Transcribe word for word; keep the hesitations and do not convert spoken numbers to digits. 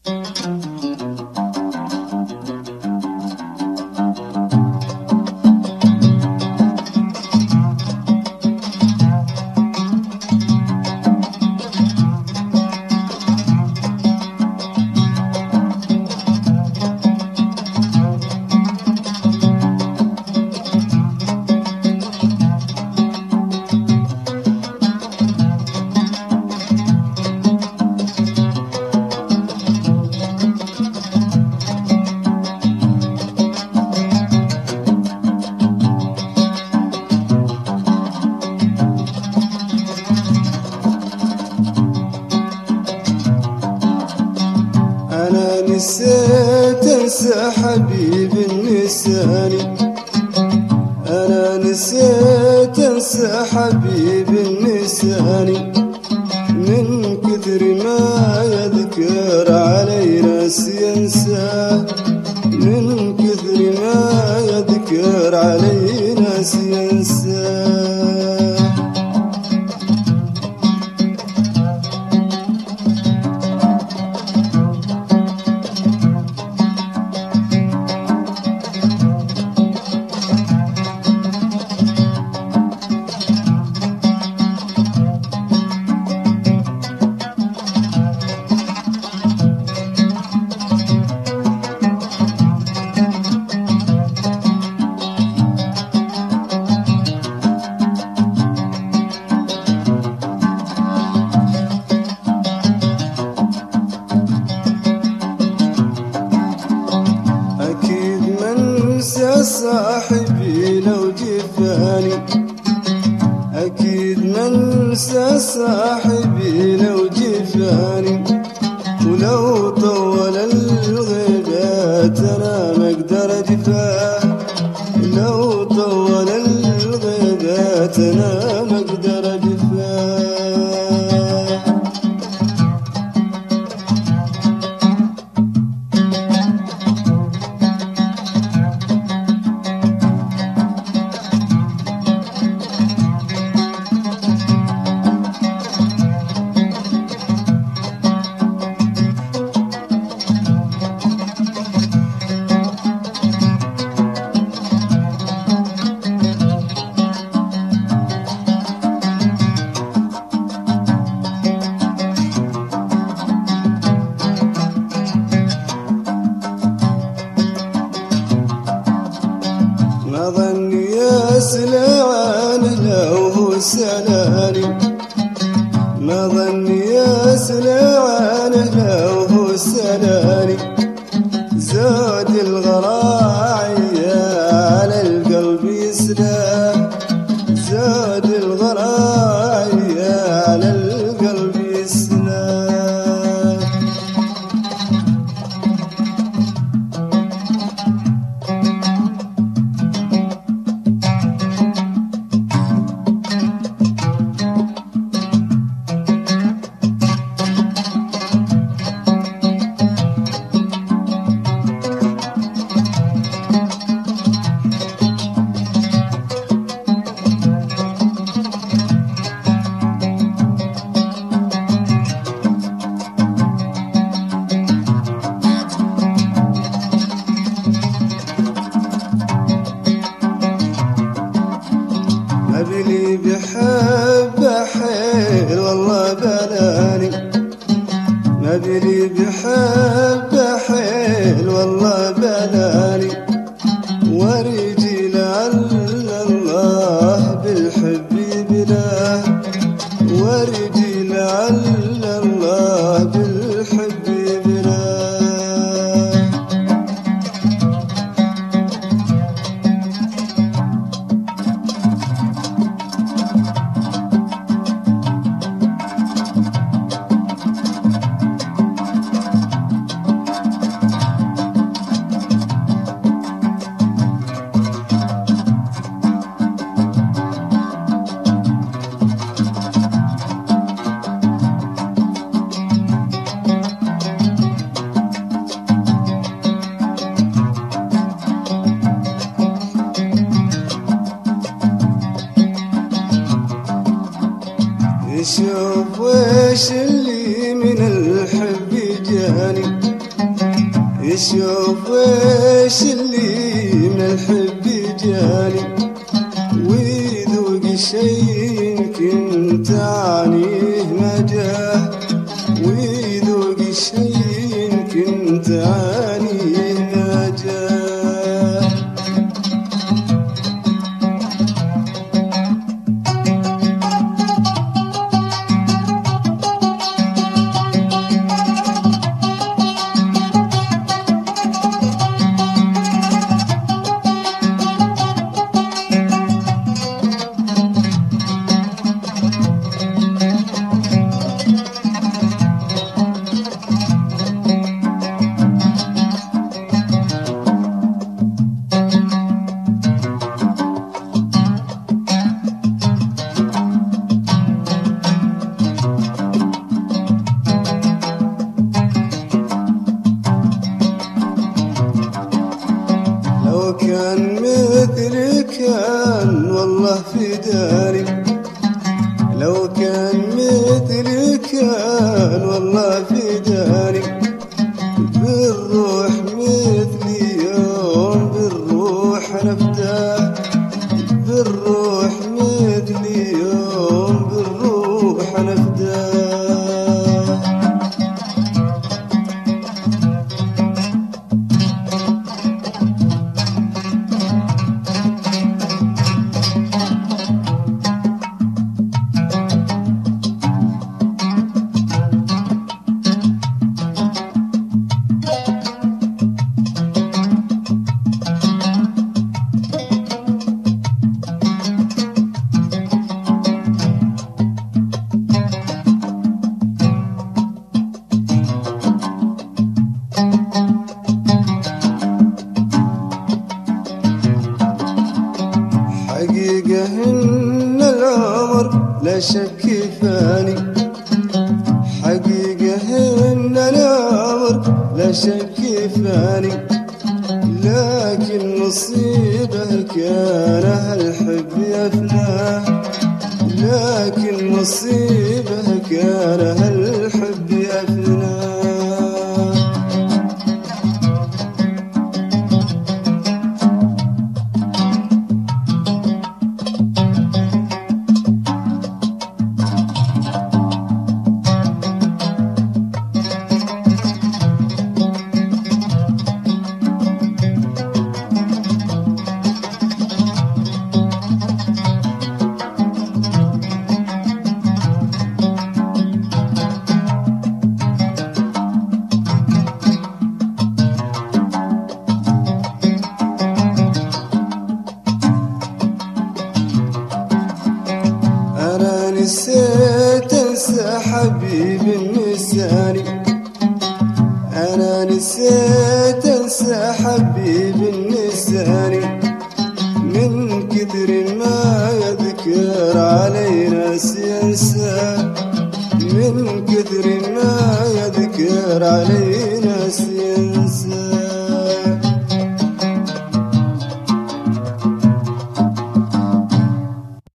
نسيت انسى حبيب النساني، انا نسيت انسى حبيب النساني، من كثر ما يذكر علي ناس ينساه، من كثر ما يذكر علي ناس ينساه. صاحبي لو جفاني، أكيد ما انسى صاحبي لو جفاني، ولو طول الغيبات أنا ما أقدر أجفاه، لو طول الغيبات أنا ما أقدر أجفاه. ما ظني يسلعني لو هو سلاني، ما ظني يسلعني لو هو سلاني، زاد الغراعي على القلب يسلاه، زاد الغراعي على القلب يسلاه. اللي بحب حيل والله بلاني، ما بلي بحب حيل والله بلاني، ورجي لعل الله بالحب بلاه، ورجي لعل الله بالحب بلاه. شوف ويش اللي من الحب جاني، نشوف ويش اللي من الحب جاني ويذوق شي يمكن تعانيه ما جاه ويذوق شي يمكن تعانيه ما جاه. لو كان مثلي كان والله في داري لو كان مثلي كان والله في داري بالروح مثلي يوم بالروح نفداه بالروح مثلي يوم بالروح نفداه. حقيقة إن العمر لا شك فاني حقيقة إن العمر لا شك فاني لكن نصيبه كان هالحب يفناه لكن نصيبه كان هالحب يفناه. نسيت انسى حبيبي النساني انا نسيت انسى حبيبي النساني من كثر ما يذكر علي ناس ينسى من كثر ما يذكر علي